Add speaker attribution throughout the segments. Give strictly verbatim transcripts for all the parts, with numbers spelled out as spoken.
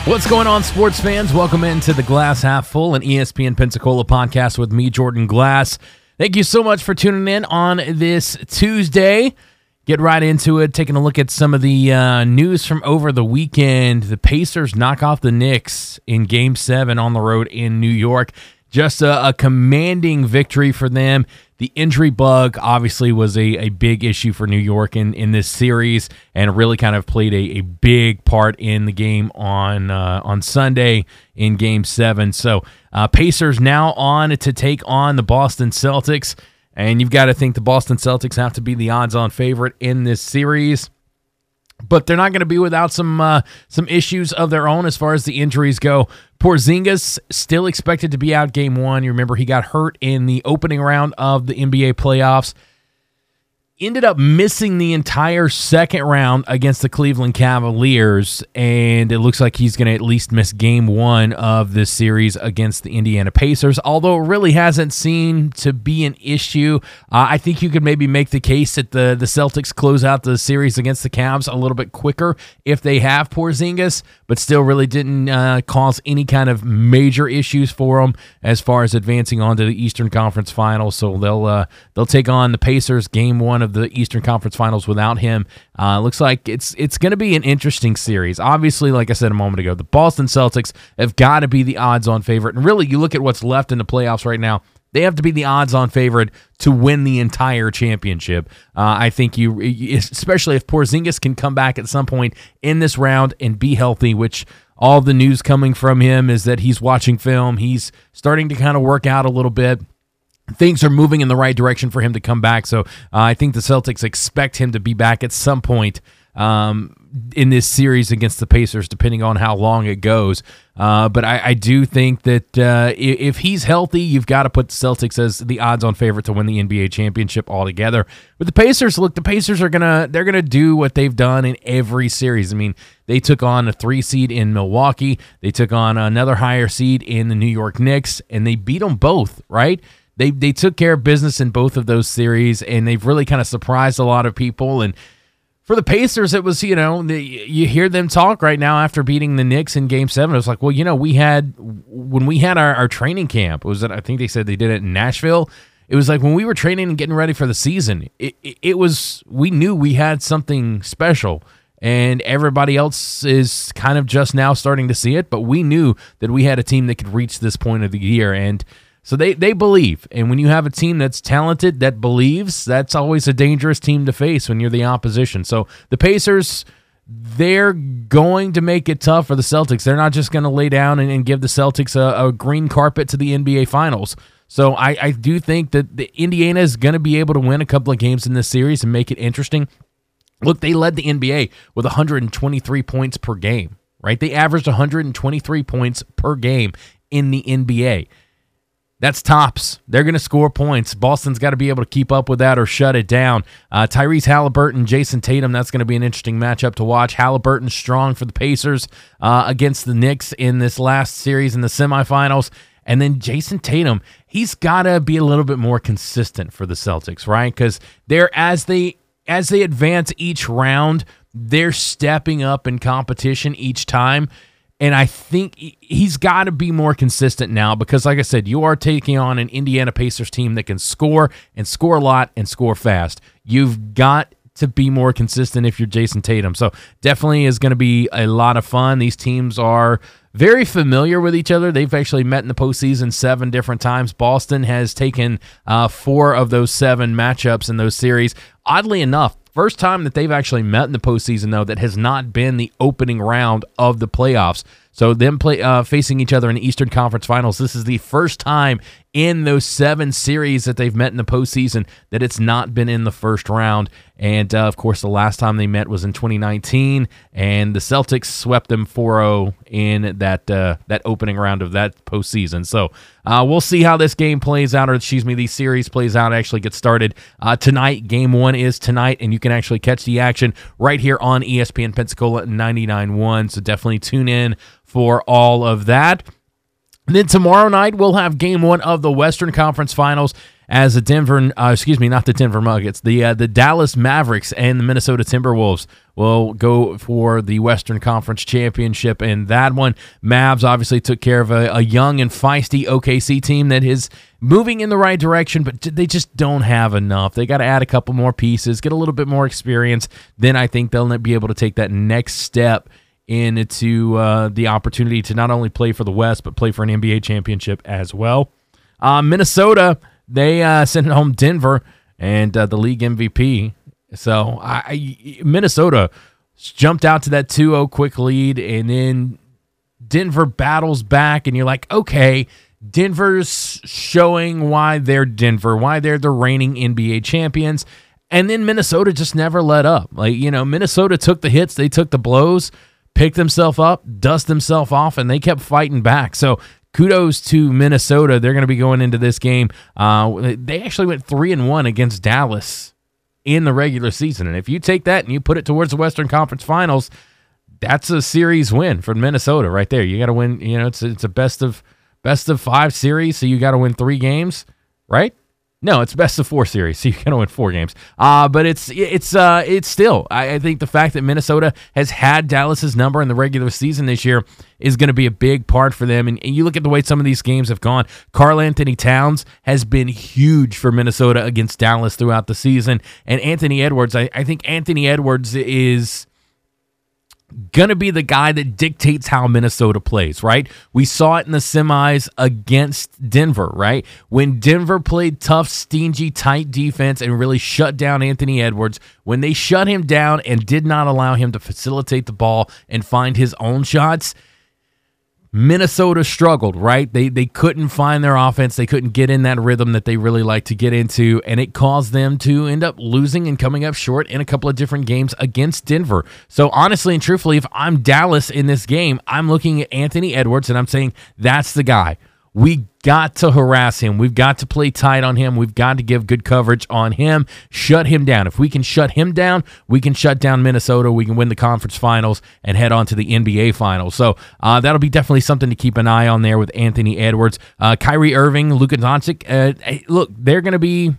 Speaker 1: What's going on, sports fans? Welcome into the Glass Half Full, an E S P N Pensacola podcast with me, Jordan Glass. Thank you so much for tuning in on this Tuesday. Get right into it, taking a look at some of the uh, news from over the weekend. The Pacers knock off the Knicks in Game seven on the road in New York. Just a, a commanding victory for them. The injury bug obviously was a, a big issue for New York in, in this series and really kind of played a, a big part in the game on uh, on Sunday in Game seven. So uh, Pacers now on to take on the Boston Celtics, and you've got to think the Boston Celtics have to be the odds-on favorite in this series. But they're not going to be without some uh, some issues of their own as far as the injuries go. Porzingis still expected to be out game one. You remember he got hurt in the opening round of the N B A playoffs. Ended up missing the entire second round against the Cleveland Cavaliers, and it looks like he's going to at least miss game one of this series against the Indiana Pacers, although it really hasn't seemed to be an issue. Uh, I think you could maybe make the case that the, the Celtics close out the series against the Cavs a little bit quicker if they have Porzingis, but still really didn't uh, cause any kind of major issues for them as far as advancing on to the Eastern Conference Finals. So they'll uh, they'll take on the Pacers game one of the Eastern Conference Finals without him. Uh, looks like it's it's going to be an interesting series. Obviously, like I said a moment ago, the Boston Celtics have got to be the odds-on favorite. And really, you look at what's left in the playoffs right now, they have to be the odds-on favorite to win the entire championship. Uh, I think you, especially if Porzingis can come back at some point in this round and be healthy, which all the news coming from him is that he's watching film. He's starting to kind of work out a little bit. Things are moving in the right direction for him to come back, so uh, I think the Celtics expect him to be back at some point um, in this series against the Pacers, depending on how long it goes. Uh, but I, I do think that uh, if he's healthy, you've got to put the Celtics as the odds-on favorite to win the N B A championship altogether. With the Pacers, look, the Pacers are gonna they're gonna do what they've done in every series. I mean, they took on a three seed in Milwaukee, they took on another higher seed in the New York Knicks, and they beat them both, right? They they took care of business in both of those series, and they've really kind of surprised a lot of people. And for the Pacers, it was, you know, the, you hear them talk right now after beating the Knicks in Game seven. It was like, well, you know, we had, when we had our, our training camp, was it, I think they said they did it in Nashville. It was like when we were training and getting ready for the season, it, it, it was, we knew we had something special. And everybody else is kind of just now starting to see it, but we knew that we had a team that could reach this point of the year. And So they, they believe, and when you have a team that's talented, that believes, that's always a dangerous team to face when you're the opposition. So the Pacers, they're going to make it tough for the Celtics. They're not just going to lay down and, and give the Celtics a, a green carpet to the N B A Finals. So I, I do think that the Indiana is going to be able to win a couple of games in this series and make it interesting. Look, they led the N B A with one hundred twenty-three points per game, right? They averaged one hundred twenty-three points per game in the N B A. That's tops. They're going to score points. Boston's got to be able to keep up with that or shut it down. Uh, Tyrese Halliburton, Jason Tatum, that's going to be an interesting matchup to watch. Halliburton strong for the Pacers uh, against the Knicks in this last series in the semifinals. And then Jason Tatum, he's got to be a little bit more consistent for the Celtics, right? Because they're as they as they advance each round, they're stepping up in competition each time. And I think he's got to be more consistent now because, like I said, you are taking on an Indiana Pacers team that can score and score a lot and score fast. You've got to be more consistent if you're Jason Tatum. So definitely is going to be a lot of fun. These teams are very familiar with each other. They've actually met in the postseason seven different times. Boston has taken uh, four of those seven matchups in those series. Oddly enough, first time that they've actually met in the postseason, though, that has not been the opening round of the playoffs. So them play uh, facing each other in the Eastern Conference Finals, this is the first time in those seven series that they've met in the postseason that it's not been in the first round. And, uh, of course, the last time they met was in twenty nineteen, and the Celtics swept them four oh in that uh, that opening round of that postseason. So uh, we'll see how this game plays out, or excuse me, the series plays out, actually gets started uh, tonight. Game one is tonight, and you can actually catch the action right here on E S P N Pensacola ninety-nine point one. So definitely tune in for all of that. And then tomorrow night, we'll have game one of the Western Conference Finals. as the Denver, uh, excuse me, not the Denver Nuggets, the uh, the Dallas Mavericks and the Minnesota Timberwolves will go for the Western Conference Championship. And that one, Mavs obviously took care of a, a young and feisty O K C team that is moving in the right direction, but they just don't have enough. They got to add a couple more pieces, get a little bit more experience. Then I think they'll be able to take that next step into uh, the opportunity to not only play for the West, but play for an N B A championship as well. Uh, Minnesota, they uh, sent home Denver and uh, the league M V P. So I, I, Minnesota jumped out to that two oh quick lead, and then Denver battles back, and you're like, okay, Denver's showing why they're Denver, why they're the reigning N B A champions. And then Minnesota just never let up. Like, you know, Minnesota took the hits, they took the blows, picked themselves up, dust themselves off, and they kept fighting back. So kudos to Minnesota. They're going to be going into this game. Uh, they actually went three and one against Dallas in the regular season. And if you take that and you put it towards the Western Conference Finals, that's a series win for Minnesota right there. You got to win, you know, it's it's a best of best of five series, so you got to win three games, right? No, it's best of four series, so you got to win four games. Uh, but it's it's uh it's still, I, I think the fact that Minnesota has had Dallas's number in the regular season this year is going to be a big part for them. And, and you look at the way some of these games have gone. Karl Anthony Towns has been huge for Minnesota against Dallas throughout the season. And Anthony Edwards, I, I think Anthony Edwards is going to be the guy that dictates how Minnesota plays, right? We saw it in the semis against Denver, right? When Denver played tough, stingy, tight defense and really shut down Anthony Edwards, when they shut him down and did not allow him to facilitate the ball and find his own shots, Minnesota struggled, right? They they couldn't find their offense. They couldn't get in that rhythm that they really like to get into, and it caused them to end up losing and coming up short in a couple of different games against Denver. So honestly and truthfully, if I'm Dallas in this game, I'm looking at Anthony Edwards, and I'm saying that's the guy. We got to harass him. We've got to play tight on him. We've got to give good coverage on him. Shut him down. If we can shut him down, we can shut down Minnesota. We can win the conference finals and head on to the N B A finals. So uh, that'll be definitely something to keep an eye on there with Anthony Edwards. Uh, Kyrie Irving, Luka Doncic. Uh, hey, look, they're going to be,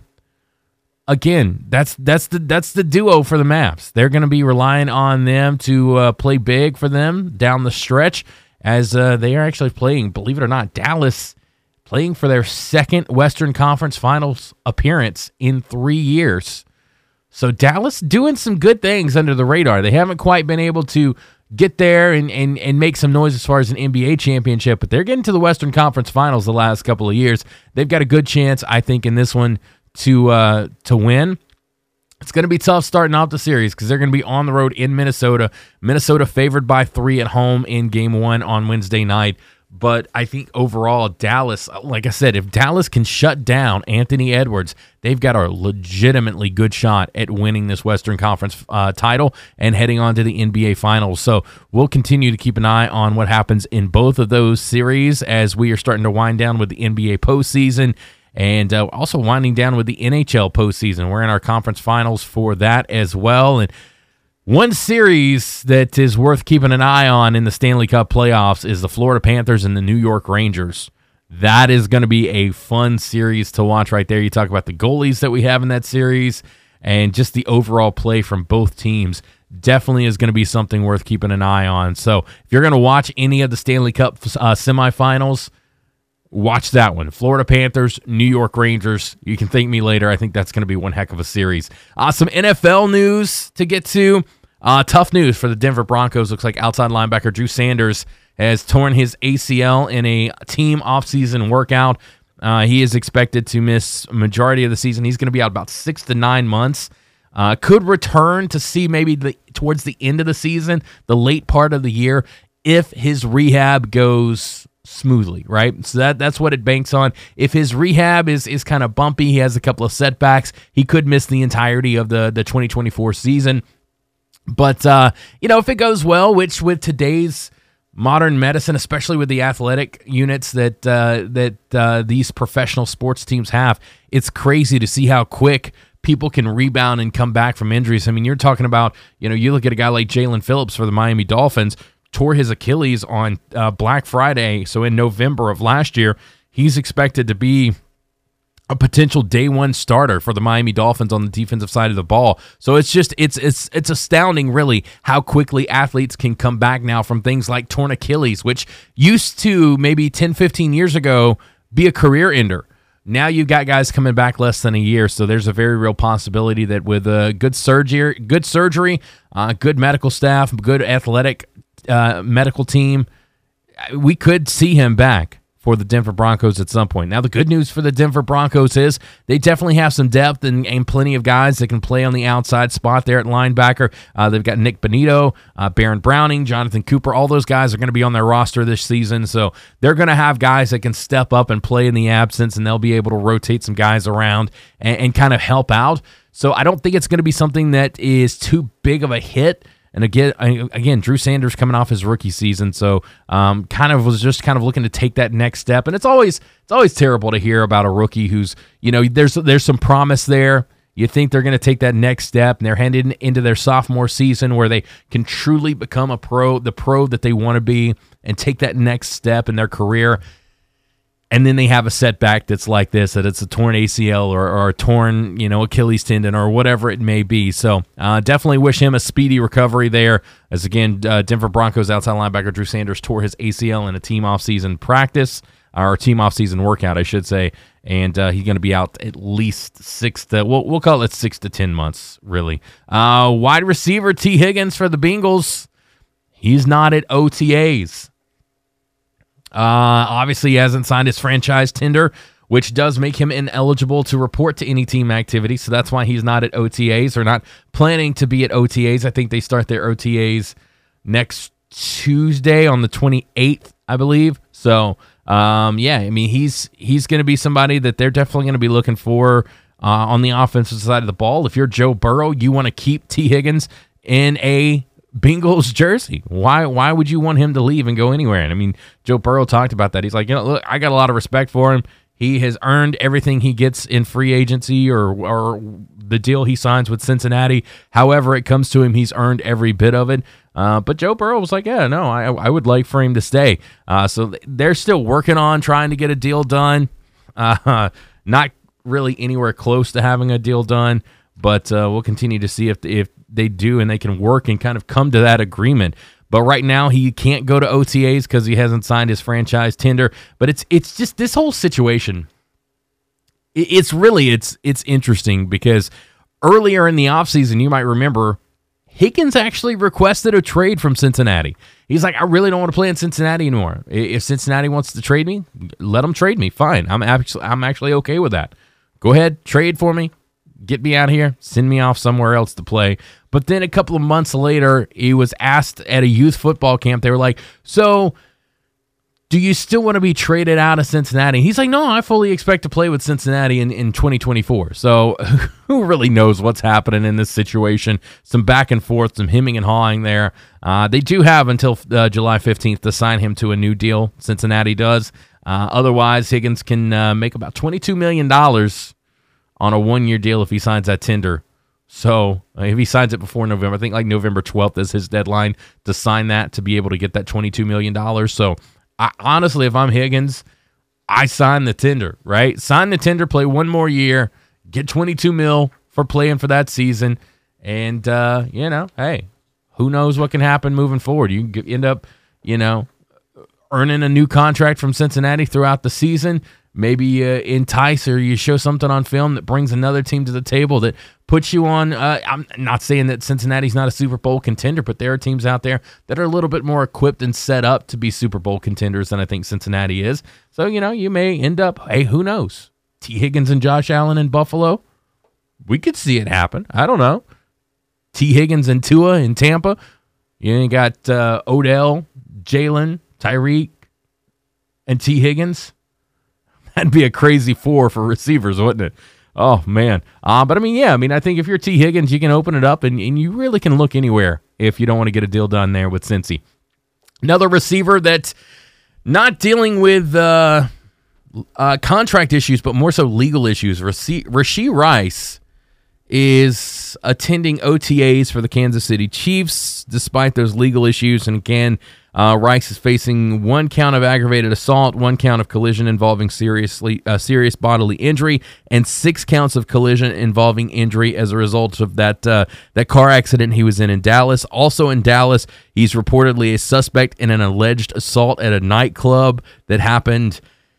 Speaker 1: again, that's that's the that's the duo for the Mavs. They're going to be relying on them to uh, play big for them down the stretch, as uh, they are actually playing, believe it or not, Dallas playing for their second Western Conference Finals appearance in three years. So Dallas doing some good things under the radar. They haven't quite been able to get there and, and, and make some noise as far as an N B A championship, but they're getting to the Western Conference Finals the last couple of years. They've got a good chance, I think, in this one to uh, to win. It's going to be tough starting off the series because they're going to be on the road in Minnesota. Minnesota favored by three at home in game one on Wednesday night. But I think overall, Dallas, like I said, if Dallas can shut down Anthony Edwards, they've got a legitimately good shot at winning this Western Conference uh, title and heading on to the N B A Finals. So we'll continue to keep an eye on what happens in both of those series as we are starting to wind down with the N B A postseason. And uh, also winding down with the N H L postseason. We're in our conference finals for that as well. And one series that is worth keeping an eye on in the Stanley Cup playoffs is the Florida Panthers and the New York Rangers. That is going to be a fun series to watch right there. You talk about the goalies that we have in that series and just the overall play from both teams. Definitely is going to be something worth keeping an eye on. So if you're going to watch any of the Stanley Cup uh, semifinals, watch that one. Florida Panthers, New York Rangers. You can thank me later. I think that's going to be one heck of a series. Uh, some N F L news to get to. Uh, tough news for the Denver Broncos. Looks like outside linebacker Drew Sanders has torn his A C L in a team offseason workout. Uh, he is expected to miss a majority of the season. He's going to be out about six to nine months. Uh, could return to see maybe the towards the end of the season, the late part of the year, if his rehab goes smoothly, right? So that that's what it banks on. If his rehab is is kind of bumpy, he has a couple of setbacks, he could miss the entirety of the, the twenty twenty-four season. But, uh, you know, if it goes well, which with today's modern medicine, especially with the athletic units that uh, that uh, these professional sports teams have, it's crazy to see how quick people can rebound and come back from injuries. I mean, you're talking about, you know, you look at a guy like Jalen Phillips for the Miami Dolphins, tore his Achilles on uh, Black Friday, so in November of last year. He's expected to be a potential day one starter for the Miami Dolphins on the defensive side of the ball. So it's just it's it's it's astounding, really, how quickly athletes can come back now from things like torn Achilles, which used to maybe ten, fifteen years ago be a career ender. Now you've got guys coming back less than a year, so there's a very real possibility that with a good surgery, good surgery, uh, good medical staff, good athletic uh, medical team, we could see him back for the Denver Broncos at some point. Now, the good news for the Denver Broncos is they definitely have some depth and, and plenty of guys that can play on the outside spot there at linebacker. Uh, they've got Nick Bonito, uh, Baron Browning, Jonathan Cooper. All those guys are going to be on their roster this season, so they're going to have guys that can step up and play in the absence, and they'll be able to rotate some guys around and, and kind of help out. So I don't think it's going to be something that is too big of a hit. And again, again, Drew Sanders coming off his rookie season, so um, kind of was just kind of looking to take that next step. And it's always it's always terrible to hear about a rookie who's, you know, there's there's some promise there. You think they're going to take that next step, and they're headed into their sophomore season where they can truly become a pro, the pro that they want to be, and take that next step in their career. And then they have a setback that's like this, that it's a torn A C L or, or a torn, you know, Achilles tendon or whatever it may be. So uh, definitely wish him a speedy recovery there. As again, uh, Denver Broncos outside linebacker Drew Sanders tore his A C L in a team off-season practice, or team off-season workout, I should say. And uh, he's going to be out at least six to, we'll, we'll call it six to ten months, really. Uh, wide receiver T. Higgins for the Bengals. He's not at O T As. Uh, obviously, he hasn't signed his franchise tender, which does make him ineligible to report to any team activity. So that's why he's not at O T As or not planning to be at O T As. I think they start their O T As next Tuesday on the twenty-eighth, I believe. So, um, yeah, I mean, he's he's going to be somebody that they're definitely going to be looking for uh, on the offensive side of the ball. If you're Joe Burrow, you want to keep T. Higgins in a Bengals jersey. Why why would you want him to leave and go anywhere? And I mean, Joe Burrow talked about that. He's like, you know, look, I got a lot of respect for him. He has earned everything he gets in free agency or or the deal he signs with Cincinnati. However it comes to him, he's earned every bit of it. Uh, but Joe Burrow was like, yeah, no, I I would like for him to stay. Uh, so they're still working on trying to get a deal done. Uh, not really anywhere close to having a deal done, but uh, we'll continue to see if if they do and they can work and kind of come to that agreement. But right now he can't go to O T As because he hasn't signed his franchise tender. But it's it's just this whole situation. It's really it's it's interesting because earlier in the offseason, you might remember, Higgins actually requested a trade from Cincinnati. He's like, I really don't want to play in Cincinnati anymore. If Cincinnati wants to trade me, let them trade me. Fine. I'm actually I'm actually okay with that. Go ahead, trade for me. Get me out of here, send me off somewhere else to play. But then a couple of months later, he was asked at a youth football camp. They were like, so do you still want to be traded out of Cincinnati? He's like, no, I fully expect to play with Cincinnati in, in twenty twenty-four. So who really knows what's happening in this situation? Some back and forth, some hemming and hawing there. Uh, they do have until uh, July fifteenth to sign him to a new deal. Cincinnati does. Uh, otherwise, Higgins can uh, make about twenty-two million dollars on a one-year deal if he signs that tender. So uh, if he signs it before November, I think like November twelfth is his deadline to sign that to be able to get that twenty-two million dollars. So I, honestly, if I'm Higgins, I sign the tender, right? Sign the tender, play one more year, get twenty-two mil for playing for that season. And, uh, you know, hey, who knows what can happen moving forward. You can end up, you know, earning a new contract from Cincinnati throughout the season. Maybe uh, entice or you show something on film that brings another team to the table that puts you on. Uh, I'm not saying that Cincinnati's not a Super Bowl contender, but there are teams out there that are a little bit more equipped and set up to be Super Bowl contenders than I think Cincinnati is. So, you know, you may end up, hey, who knows? T. Higgins and Josh Allen in Buffalo? We could see it happen. I don't know. T. Higgins and Tua in Tampa? You got uh, Odell, Jalen, Tyreek, and T. Higgins? That'd be a crazy four for receivers, wouldn't it? Oh, man. Uh, but, I mean, yeah, I mean, I think if you're T. Higgins, you can open it up, and, and you really can look anywhere if you don't want to get a deal done there with Cincy. Another receiver that's not dealing with uh, uh, contract issues, but more so legal issues. Rashee Rice is Rice attending O T As for the Kansas City Chiefs despite those legal issues. And again, uh, Rice is facing one count of aggravated assault, one count of collision involving seriously uh, serious bodily injury, and six counts of collision involving injury as a result of that uh, that car accident he was in in Dallas. Also in Dallas, he's reportedly a suspect in an alleged assault at a nightclub that happened.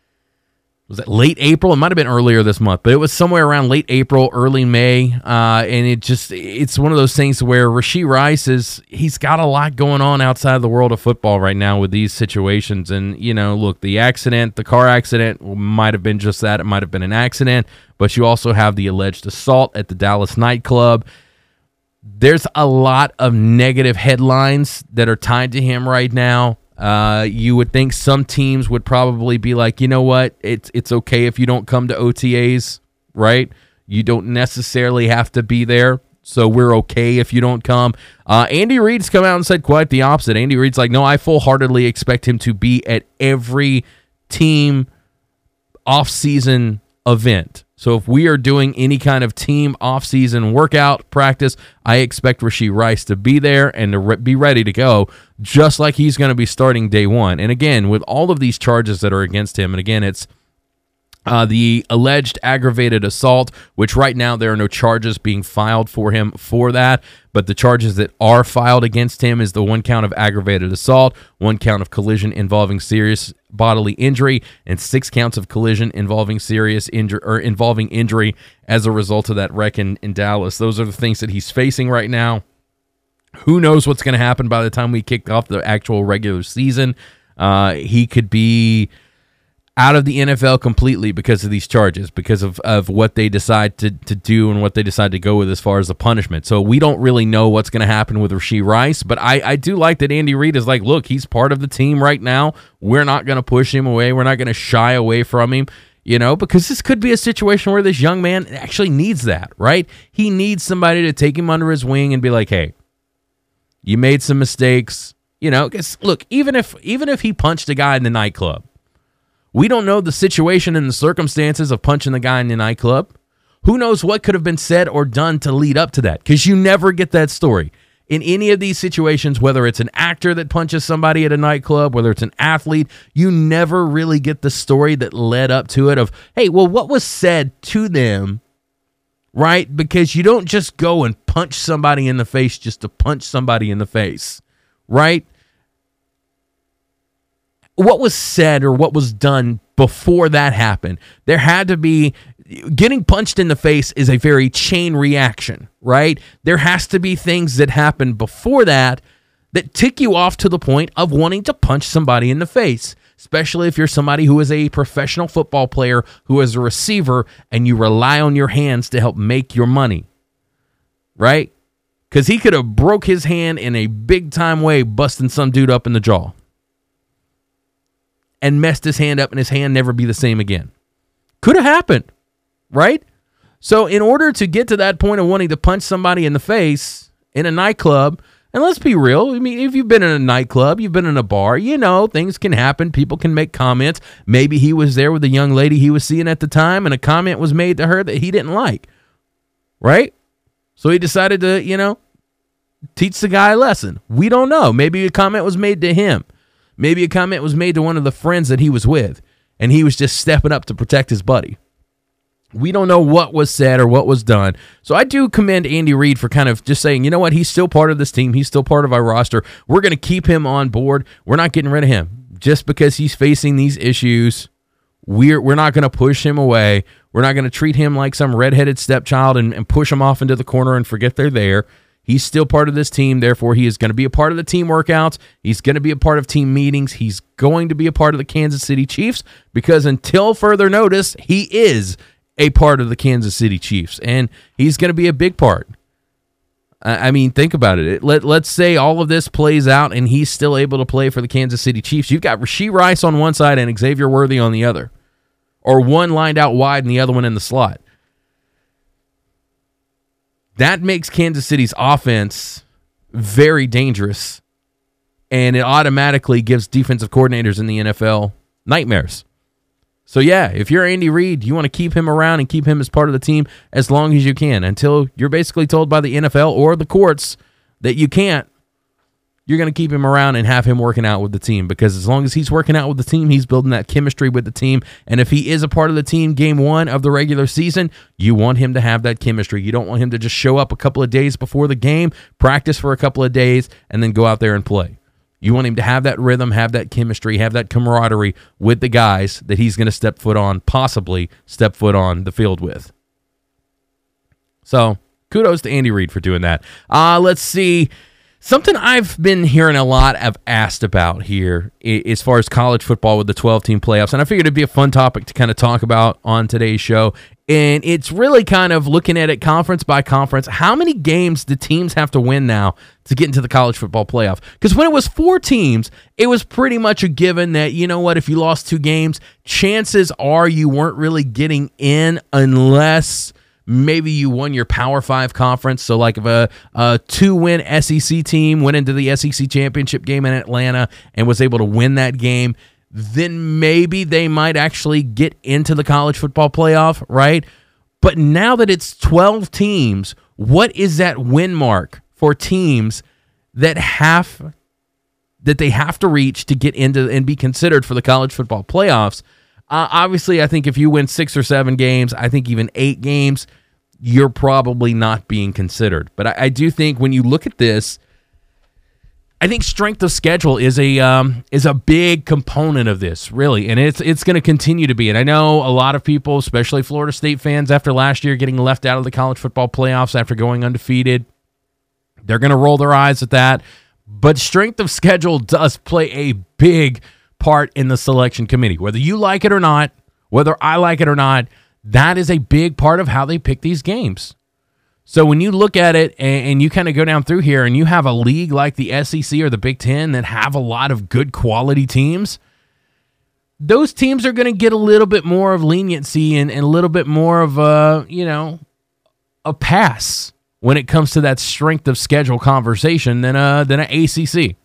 Speaker 1: Was it late April? It might have been earlier this month, but it was somewhere around late April, early May. Uh, and it just, it's one of those things where Rashee Rice is, he's got a lot going on outside the world of football right now with these situations. And, you know, look, the accident, the car accident might have been just that. It might have been an accident, but you also have the alleged assault at the Dallas nightclub. There's a lot of negative headlines that are tied to him right now. Uh, you would think some teams would probably be like, you know what, it's it's okay if you don't come to O T As, right? You don't necessarily have to be there, so we're okay if you don't come. Uh, Andy Reid's come out and said quite the opposite. Andy Reid's like, no, I full-heartedly expect him to be at every team off-season event. So if we are doing any kind of team off-season workout practice, I expect Rashee Rice to be there and to re- be ready to go, just like he's going to be starting day one. And again, with all of these charges that are against him, and again, it's uh, the alleged aggravated assault, which right now there are no charges being filed for him for that, but the charges that are filed against him is the one count of aggravated assault, one count of collision involving serious bodily injury, and six counts of collision involving serious injury or involving injury as a result of that wreck in, in Dallas. Those are the things that he's facing right now. Who knows what's going to happen by the time we kick off the actual regular season? Uh, he could be out of the N F L completely because of these charges, because of, of what they decide to, to do and what they decide to go with as far as the punishment. So we don't really know what's going to happen with Rashee Rice, but I, I do like that Andy Reid is like, look, he's part of the team right now. We're not going to push him away. We're not going to shy away from him, you know, because this could be a situation where this young man actually needs that, right? He needs somebody to take him under his wing and be like, hey, you made some mistakes, you know, because look, even if even if he punched a guy in the nightclub, we don't know the situation and the circumstances of punching the guy in the nightclub. Who knows what could have been said or done to lead up to that? Because you never get that story. In any of these situations, whether it's an actor that punches somebody at a nightclub, whether it's an athlete, you never really get the story that led up to it of, hey, well, what was said to them, right? Because you don't just go and punch somebody in the face just to punch somebody in the face, right? What was said or what was done before that happened? There had to be, getting punched in the face is a very chain reaction, right? There has to be things that happened before that that tick you off to the point of wanting to punch somebody in the face, especially if you're somebody who is a professional football player, who is a receiver, and you rely on your hands to help make your money, right? Because he could have broke his hand in a big-time way busting some dude up in the jaw and messed his hand up and his hand never be the same again. Could have happened, right? So in order to get to that point of wanting to punch somebody in the face in a nightclub, and let's be real, I mean, if you've been in a nightclub, you've been in a bar, you know, things can happen. People can make comments. Maybe he was there with a young lady he was seeing at the time, and a comment was made to her that he didn't like, right? So he decided to, you know, teach the guy a lesson. We don't know. Maybe a comment was made to him. Maybe a comment was made to one of the friends that he was with, and he was just stepping up to protect his buddy. We don't know what was said or what was done. So I do commend Andy Reid for kind of just saying, you know what, he's still part of this team. He's still part of our roster. We're going to keep him on board. We're not getting rid of him. Just because he's facing these issues, we're, we're not going to push him away. We're not going to treat him like some redheaded stepchild and, and push him off into the corner and forget they're there. He's still part of this team, therefore he is going to be a part of the team workouts. He's going to be a part of team meetings. He's going to be a part of the Kansas City Chiefs because until further notice, he is a part of the Kansas City Chiefs, and he's going to be a big part. I mean, think about it. Let, let's say all of this plays out and he's still able to play for the Kansas City Chiefs. You've got Rashee Rice on one side and Xavier Worthy on the other, or one lined out wide and the other one in the slot. That makes Kansas City's offense very dangerous, and it automatically gives defensive coordinators in the N F L nightmares. So, yeah, if you're Andy Reid, you want to keep him around and keep him as part of the team as long as you can until you're basically told by the N F L or the courts that you can't. You're going to keep him around and have him working out with the team, because as long as he's working out with the team, he's building that chemistry with the team. And if he is a part of the team game one of the regular season, you want him to have that chemistry. You don't want him to just show up a couple of days before the game, practice for a couple of days, and then go out there and play. You want him to have that rhythm, have that chemistry, have that camaraderie with the guys that he's going to step foot on, possibly step foot on the field with. So, kudos to Andy Reid for doing that. Uh, let's see. Something I've been hearing a lot of asked about here as far as college football with the twelve-team playoffs, and I figured it'd be a fun topic to kind of talk about on today's show, and it's really kind of looking at it conference by conference. How many games do teams have to win now to get into the college football playoff? Because when it was four teams, it was pretty much a given that, you know what, if you lost two games, chances are you weren't really getting in unless maybe you won your Power Five conference. So like if a, a two-win S E C team went into the S E C championship game in Atlanta and was able to win that game, then maybe they might actually get into the college football playoff, right? But now that it's twelve teams, what is that win mark for teams that have that they have to reach to get into and be considered for the college football playoffs? Uh, obviously, I think if you win six or seven games, I think even eight games, you're probably not being considered. But I, I do think when you look at this, I think strength of schedule is a um, is a big component of this, really, and it's it's going to continue to be. And I know a lot of people, especially Florida State fans, after last year getting left out of the college football playoffs after going undefeated, they're going to roll their eyes at that. But strength of schedule does play a big part in the selection committee. Whether you like it or not, whether I like it or not, that is a big part of how they pick these games. So when you look at it and, and you kind of go down through here and you have a league like the S E C or the Big Ten that have a lot of good quality teams, those teams are going to get a little bit more of leniency and, and a little bit more of a, you know, a pass when it comes to that strength of schedule conversation than a, than an A C C.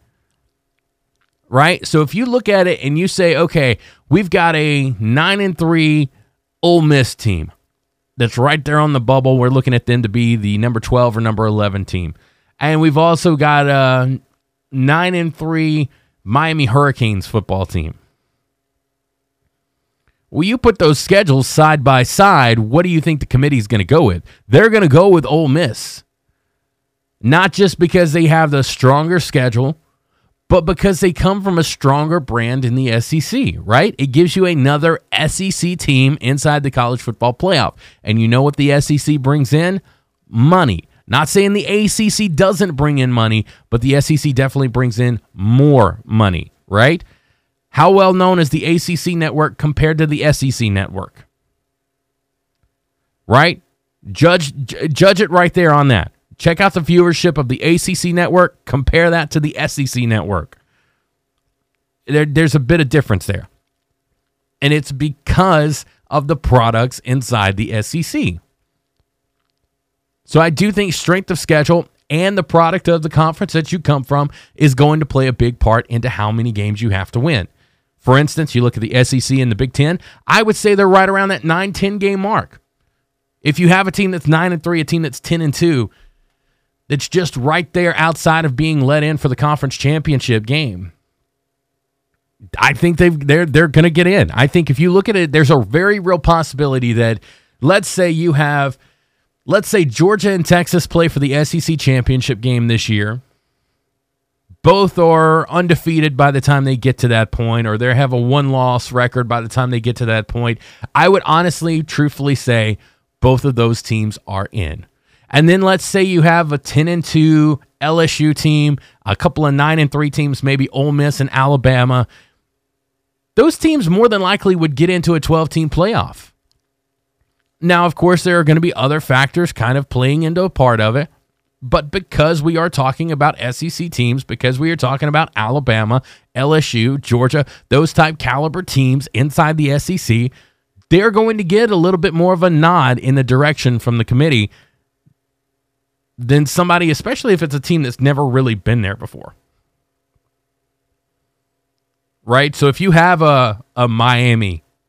Speaker 1: Right? So if you look at it and you say, okay, we've got a nine and three Ole Miss team that's right there on the bubble. We're looking at them to be the number twelve or number eleven team. And we've also got a nine and three Miami Hurricanes football team. Well, you put those schedules side by side, what do you think the committee's going to go with? They're going to go with Ole Miss. Not just because they have the stronger schedule, but because they come from a stronger brand in the S E C, right? It gives you another S E C team inside the college football playoff. And you know what the S E C brings in? Money. Not saying the A C C doesn't bring in money, but the S E C definitely brings in more money, right? How well known is the A C C network compared to the S E C network? Right? Judge, j- judge it right there on that. Check out the viewership of the A C C network. Compare that to the S E C network. There, there's a bit of difference there. And it's because of the products inside the S E C. So I do think strength of schedule and the product of the conference that you come from is going to play a big part into how many games you have to win. For instance, you look at the S E C and the Big Ten, I would say they're right around that nine ten game mark. If you have a team that's nine and three, a team that's ten and two, that's just right there outside of being let in for the conference championship game, I think they've, they're they're going to get in. I think if you look at it, there's a very real possibility that, let's say you have, let's say Georgia and Texas play for the S E C championship game this year. Both are undefeated by the time they get to that point, or they have a one-loss record by the time they get to that point. I would honestly, truthfully say both of those teams are in. And then let's say you have a ten and two L S U team, a couple of nine and three teams, maybe Ole Miss and Alabama. Those teams more than likely would get into a twelve-team playoff. Now, of course, there are going to be other factors kind of playing into a part of it. But because we are talking about S E C teams, because we are talking about Alabama, L S U, Georgia, those type caliber teams inside the S E C, they're going to get a little bit more of a nod in the direction from the committee than somebody, especially if it's a team that's never really been there before. Right? So if you have a, a Miami,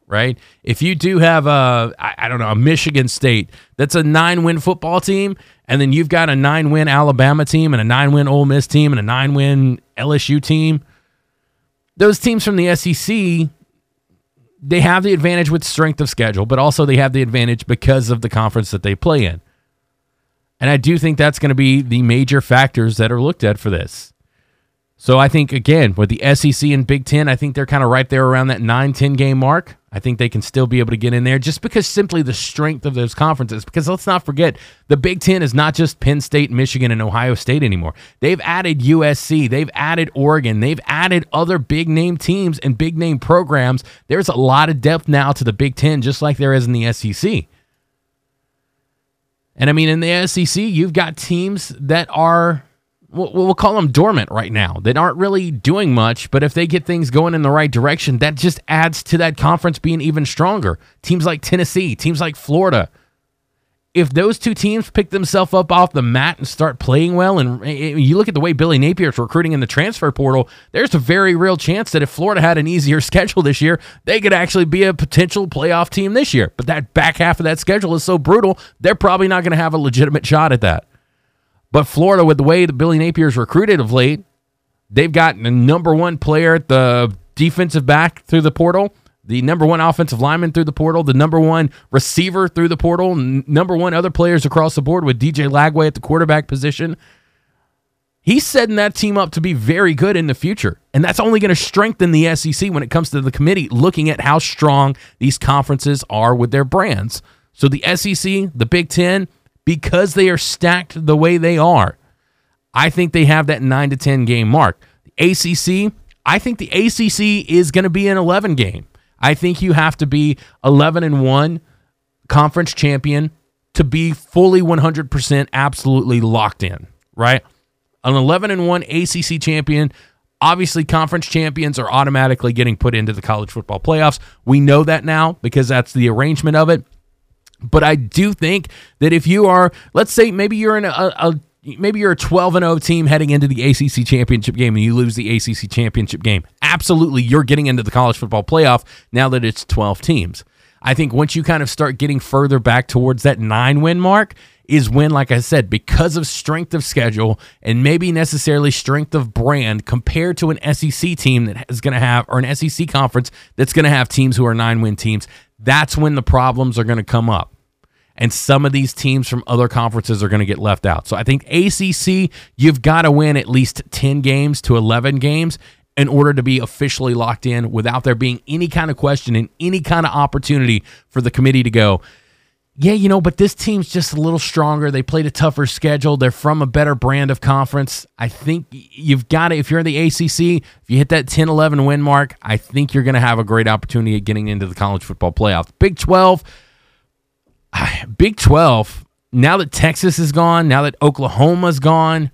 Speaker 1: right? If you do have a, I, I don't know, a Michigan State that's a nine-win football team, and then you've got a nine-win Alabama team and a nine-win Ole Miss team and a nine-win L S U team, those teams from the S E C, they have the advantage with strength of schedule, but also they have the advantage because of the conference that they play in. And I do think that's going to be the major factors that are looked at for this. So I think, again, with the S E C and Big Ten, I think they're kind of right there around that nine, ten game mark. I think they can still be able to get in there just because simply the strength of those conferences. Because let's not forget, the Big Ten is not just Penn State, Michigan, and Ohio State anymore. They've added U S C. They've added Oregon. They've added other big-name teams and big-name programs. There's a lot of depth now to the Big Ten, just like there is in the S E C. And, I mean, in the S E C, you've got teams that are, we'll, we'll call them dormant right now, that aren't really doing much, but if they get things going in the right direction, that just adds to that conference being even stronger. Teams like Tennessee, teams like Florida. If those two teams pick themselves up off the mat and start playing well, and you look at the way Billy Napier's recruiting in the transfer portal, there's a very real chance that if Florida had an easier schedule this year, they could actually be a potential playoff team this year. But that back half of that schedule is so brutal, they're probably not going to have a legitimate shot at that. But Florida, with the way that Billy Napier's recruited of late, they've got the number one player at the defensive back through the portal, the number one offensive lineman through the portal, the number one receiver through the portal, n- number one other players across the board with D J Lagway at the quarterback position. He's setting that team up to be very good in the future, and that's only going to strengthen the S E C when it comes to the committee looking at how strong these conferences are with their brands. So the S E C, the Big Ten, because they are stacked the way they are, I think they have that nine to ten game mark. The A C C, I think the A C C is going to be an eleven game. I think you have to be eleven and one conference champion to be fully one hundred percent absolutely locked in, right? An eleven and one A C C champion, obviously conference champions are automatically getting put into the college football playoffs. We know that now because that's the arrangement of it. But I do think that if you are, let's say maybe you're in a, a maybe you're a twelve and oh team heading into the A C C championship game and you lose the A C C championship game. Absolutely, you're getting into the college football playoff now that it's twelve teams. I think once you kind of start getting further back towards that nine-win mark is when, like I said, because of strength of schedule and maybe necessarily strength of brand compared to an S E C team that is going to have, or an S E C conference that's going to have teams who are nine-win teams, that's when the problems are going to come up. And some of these teams from other conferences are going to get left out. So I think A C C, you've got to win at least ten games to eleven games in order to be officially locked in without there being any kind of question and any kind of opportunity for the committee to go, yeah, you know, but this team's just a little stronger. They played a tougher schedule. They're from a better brand of conference. I think you've got to, if you're in the A C C, if you hit that ten eleven win mark, I think you're going to have a great opportunity at getting into the college football playoff. Big twelve, Big twelve, now that Texas is gone, now that Oklahoma's gone,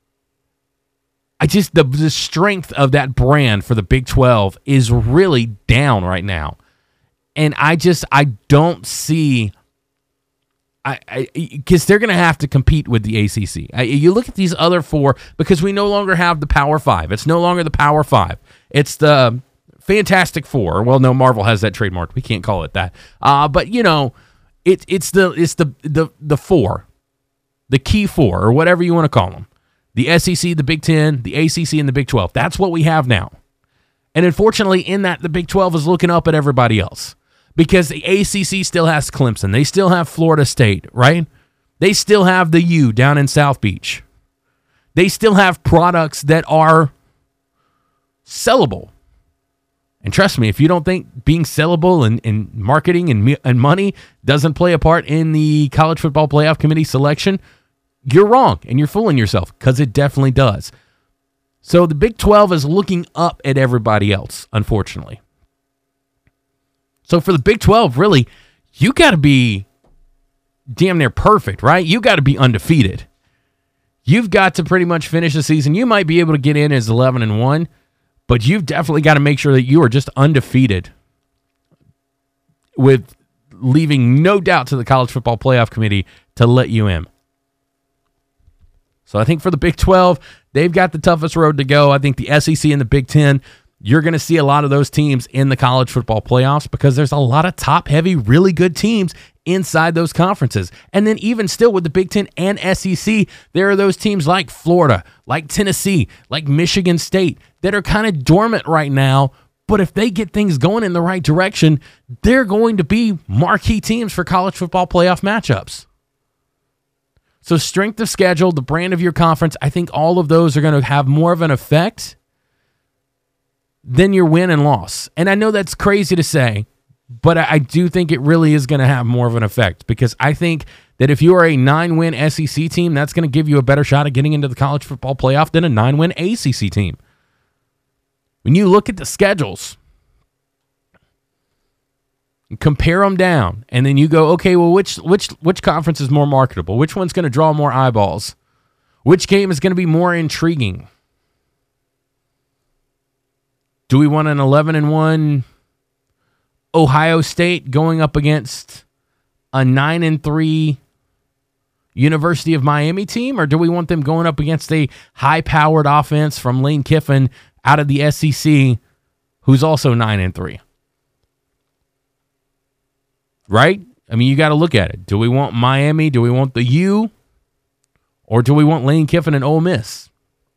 Speaker 1: I just, the, the strength of that brand for the Big twelve is really down right now. And I just, I don't see, I because they're going to have to compete with the A C C. I, you look at these other four, because we no longer have the Power Five. It's no longer the Power Five. It's the Fantastic Four. Well, no, Marvel has that trademark. We can't call it that. Uh, but, you know, It, it's the it's the, the the four, the key four, or whatever you want to call them. The S E C, the Big Ten, the A C C, and the Big twelve. That's what we have now. And unfortunately, in that, the Big twelve is looking up at everybody else. Because the A C C still has Clemson. They still have Florida State, right? They still have the U down in South Beach. They still have products that are sellable. And trust me, if you don't think being sellable and, and marketing and, and money doesn't play a part in the College Football Playoff Committee selection, you're wrong and you're fooling yourself, because it definitely does. So the Big twelve is looking up at everybody else, unfortunately. So for the Big twelve, really, you got to be damn near perfect, right? You got to be undefeated. You've got to pretty much finish the season. You might be able to get in as eleven and one. But you've definitely got to make sure that you are just undefeated, with leaving no doubt to the College Football Playoff Committee to let you in. So I think for the Big twelve, they've got the toughest road to go. I think the S E C and the Big Ten, you're going to see a lot of those teams in the college football playoffs because there's a lot of top-heavy, really good teams inside those conferences. And then even still with the Big Ten and S E C, there are those teams like Florida, like Tennessee, like Michigan State that are kind of dormant right now. But if they get things going in the right direction, they're going to be marquee teams for college football playoff matchups. So strength of schedule, the brand of your conference, I think all of those are going to have more of an effect than your win and loss. And I know that's crazy to say, but I do think it really is going to have more of an effect because I think that if you are a nine-win S E C team, that's going to give you a better shot at getting into the college football playoff than a nine-win A C C team. When you look at the schedules, compare them down, and then you go, okay, well, which which which conference is more marketable? Which one's going to draw more eyeballs? Which game is going to be more intriguing? Do we want an eleven and one Ohio State going up against a nine and three University of Miami team, or do we want them going up against a high-powered offense from Lane Kiffin out of the S E C who's also nine and three? Right? I mean, you got to look at it. Do we want Miami? Do we want the U? Or do we want Lane Kiffin and Ole Miss?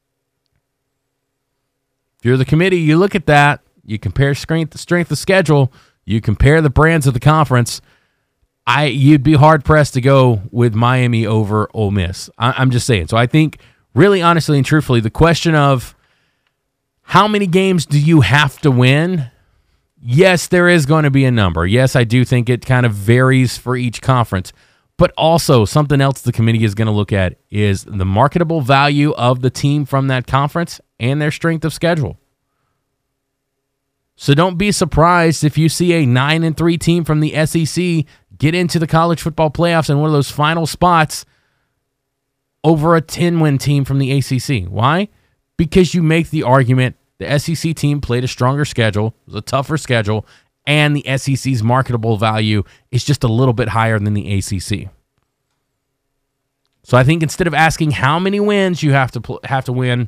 Speaker 1: If you're the committee, you look at that, you compare strength, strength of schedule, you compare the brands of the conference, I you'd be hard-pressed to go with Miami over Ole Miss. I, I'm just saying. So I think, really honestly and truthfully, the question of how many games do you have to win, yes, there is going to be a number. Yes, I do think it kind of varies for each conference. But also, something else the committee is going to look at is the marketable value of the team from that conference and their strength of schedule. So don't be surprised if you see a nine and three team from the S E C get into the college football playoffs in one of those final spots over a ten-win team from the A C C. Why? Because you make the argument the S E C team played a stronger schedule, it was a tougher schedule, and the S E C's marketable value is just a little bit higher than the A C C. So I think instead of asking how many wins you have to pl- have to win,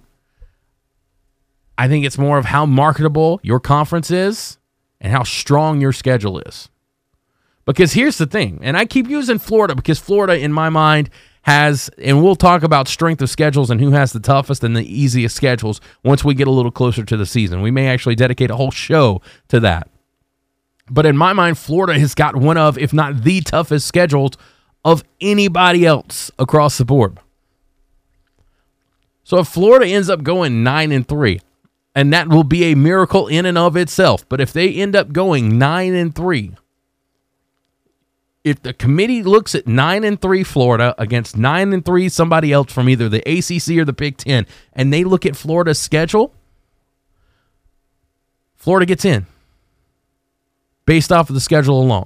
Speaker 1: I think it's more of how marketable your conference is and how strong your schedule is. Because here's the thing, and I keep using Florida because Florida, in my mind, has, and we'll talk about strength of schedules and who has the toughest and the easiest schedules once we get a little closer to the season. We may actually dedicate a whole show to that. But in my mind, Florida has got one of, if not the toughest schedules of anybody else across the board. So if Florida ends up going nine and three, and that will be a miracle in and of itself, but if they end up going nine and three, if the committee looks at nine and three Florida against nine and three somebody else from either the A C C or the Big Ten, and they look at Florida's schedule, Florida gets in based off of the schedule alone.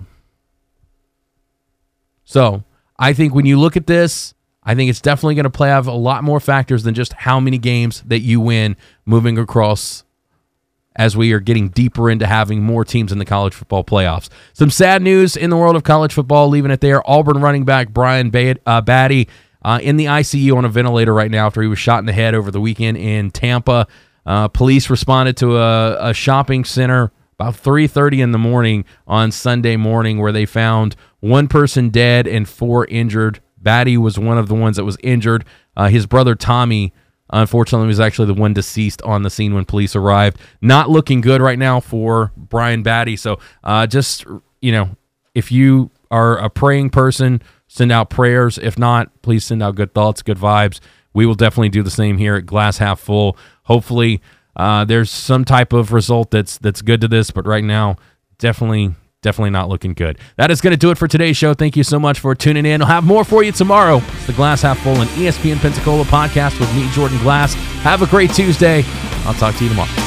Speaker 1: So I think when you look at this, I think it's definitely going to play have a lot more factors than just how many games that you win moving across as we are getting deeper into having more teams in the college football playoffs. Some sad news in the world of college football, leaving it there. Auburn running back Brian Bad- uh, Batty uh, in the I C U on a ventilator right now after he was shot in the head over the weekend in Tampa. Uh, police responded to a, a shopping center about three thirty in the morning on Sunday morning where they found one person dead and four injured. Batty was one of the ones that was injured. Uh, his brother Tommy, unfortunately, was actually the one deceased on the scene when police arrived. Not looking good right now for Brian Batty. So uh, just, you know, if you are a praying person, send out prayers. If not, please send out good thoughts, good vibes. We will definitely do the same here at Glass Half Full. Hopefully uh, there's some type of result that's that's good to this, but right now, definitely Definitely not looking good. That is going to do it for today's show. Thank you so much for tuning in. I'll have more for you tomorrow. It's the Glass Half Full and E S P N Pensacola podcast with me, Jordan Glass. Have a great Tuesday. I'll talk to you tomorrow.